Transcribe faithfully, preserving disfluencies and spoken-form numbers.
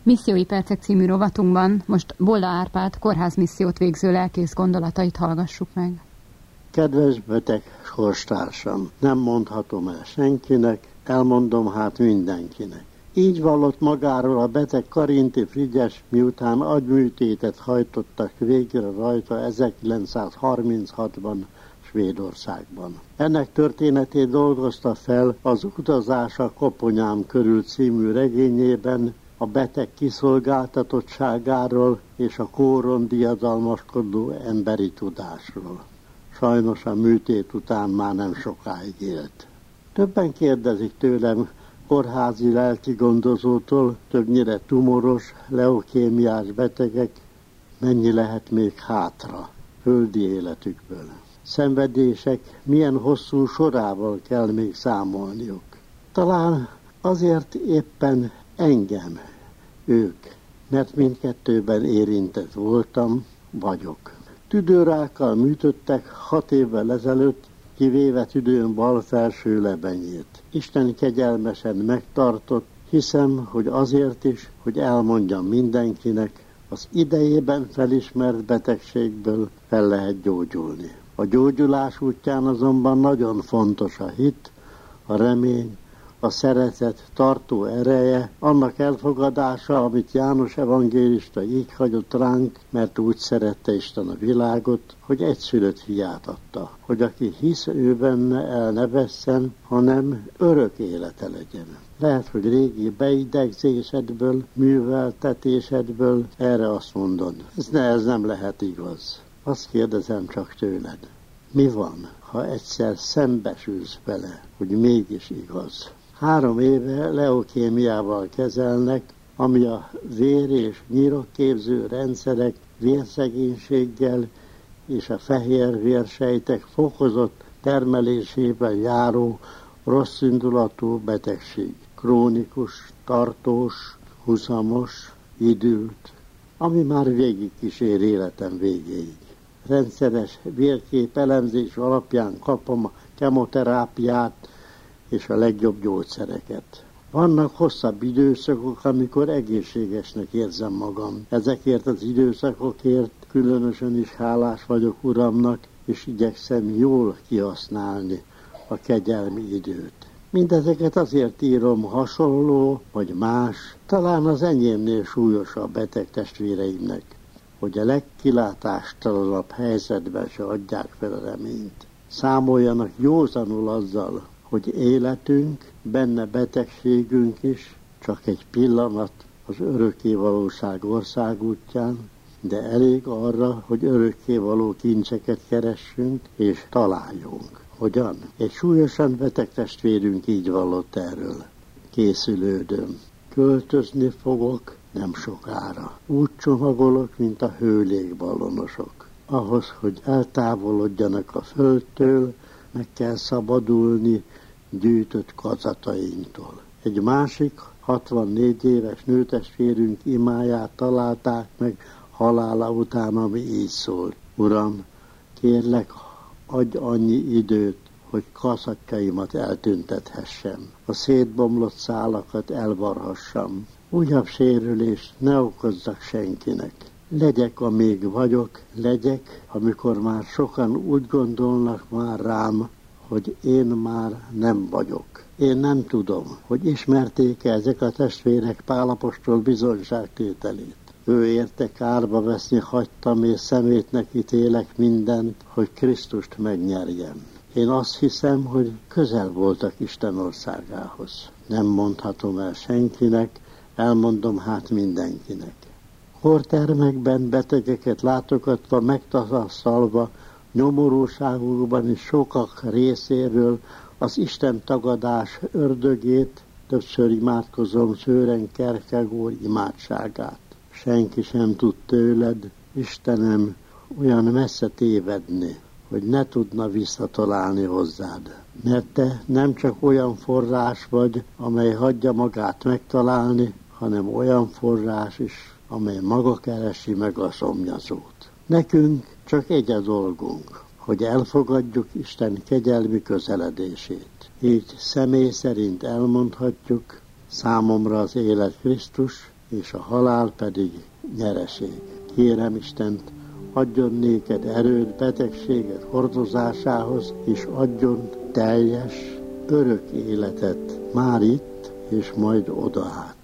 Missziói percek című rovatunkban most Bolda Árpád kórházmissziót végző lelkész gondolatait hallgassuk meg. Kedves beteg sorstársam, nem mondhatom el senkinek, elmondom hát mindenkinek. Így vallott magáról a beteg Karinti Frigyes, miután agyműtétet hajtottak végre rajta ezerkilencszázharminchatban Svédországban. Ennek történetét dolgozta fel az Utazása Koponyám körül című regényében, a beteg kiszolgáltatottságáról és a kóron diadalmaskodó emberi tudásról. Sajnos a műtét után már nem sokáig élt. Többen kérdezik tőlem, kórházi lelki gondozótól, többnyire tumoros, leukémiás betegek, mennyi lehet még hátra földi életükből. Szenvedések milyen hosszú sorával kell még számolniuk. Talán azért éppen engem, ők, mert mindkettőben érintett voltam, vagyok. Tüdőrákkal műtöttek hat évvel ezelőtt, kivéve tüdőn bal felső lebenyét. Isten kegyelmesen megtartott, hiszem, hogy azért is, hogy elmondjam mindenkinek, az idejében felismert betegségből fel lehet gyógyulni. A gyógyulás útján azonban nagyon fontos a hit, a remény, a szeretet tartó ereje, annak elfogadása, amit János evangélista így hagyott ránk, mert úgy szerette Isten a világot, hogy egyszülött fiát adta, hogy aki hisz ő benne, el ne vesszen, hanem örök élete legyen. Lehet, hogy régi beidegzésedből, műveltetésedből erre azt mondod. Ez, ne, ez nem lehet igaz. Azt kérdezem csak tőled. Mi van, ha egyszer szembesülsz vele, hogy mégis igaz? Három éve leukémiával kezelnek, ami a vér- és nyirokképző rendszerek vérszegénységgel és a fehér vérsejtek fokozott termelésével járó rosszindulatú betegség. Krónikus, tartós, húzamos, időt, ami már végig kísér életem végéig. Rendszeres vérkép elemzés alapján kapom a kemoterápiát és a legjobb gyógyszereket. Vannak hosszabb időszakok, amikor egészségesnek érzem magam. Ezekért az időszakokért különösen is hálás vagyok Uramnak, és igyekszem jól kihasználni a kegyelmi időt. Mindezeket azért írom hasonló, vagy más, talán az enyémnél súlyosabb beteg testvéreimnek, hogy a legkilátástalanabb helyzetben se adják fel a reményt. Számoljanak józanul azzal, hogy életünk, benne betegségünk is csak egy pillanat az örökkévalóság országútján, de elég arra, hogy örökkévaló kincseket keressünk és találjunk. Hogyan? Egy súlyosan beteg testvérünk így vallott erről. Készülődöm. Költözni fogok nem sokára. Úgy csomagolok, mint a hőlékballonosok. Ahhoz, hogy eltávolodjanak a földtől, meg kell szabadulni gyűjtött kazatainktól. Egy másik, hatvannégy éves nőtestvérünk imáját találták meg halála után, ami így szól. Uram, kérlek, adj annyi időt, hogy kazatjaimat eltüntethessem. A szétbomlott szálakat elvarhassam. Újabb sérülést ne okozzak senkinek. Legyek, amíg vagyok, legyek, amikor már sokan úgy gondolnak már rám, hogy én már nem vagyok. Én nem tudom, hogy ismerték-e ezek a testvérek Pál apostol bizonyságtételét. Ő érte kárba veszni hagytam, és szemétnek ítélek mindent, hogy Krisztust megnyerjem. Én azt hiszem, hogy közel voltak Isten országához. Nem mondhatom el senkinek, elmondom hát mindenkinek. Kórtermekben betegeket látogatva, megtapasztalva, nyomorúságukban is sokak részéről az Isten tagadás ördögét, többször imádkozom Sören Kierkegaard imádságát. Senki sem tud tőled, Istenem, olyan messze tévedni, hogy ne tudna visszatalálni hozzád. Mert te nem csak olyan forrás vagy, amely hagyja magát megtalálni, hanem olyan forrás is, amely maga keresi meg a szomjazót. Nekünk csak egy a dolgunk, hogy elfogadjuk Isten kegyelmi közeledését. Így személy szerint elmondhatjuk, számomra az élet Krisztus, és a halál pedig nyereség. Kérem Istent, adjon néked erőt betegséget hordozásához, és adjon teljes, örök életet már itt, és majd odaát.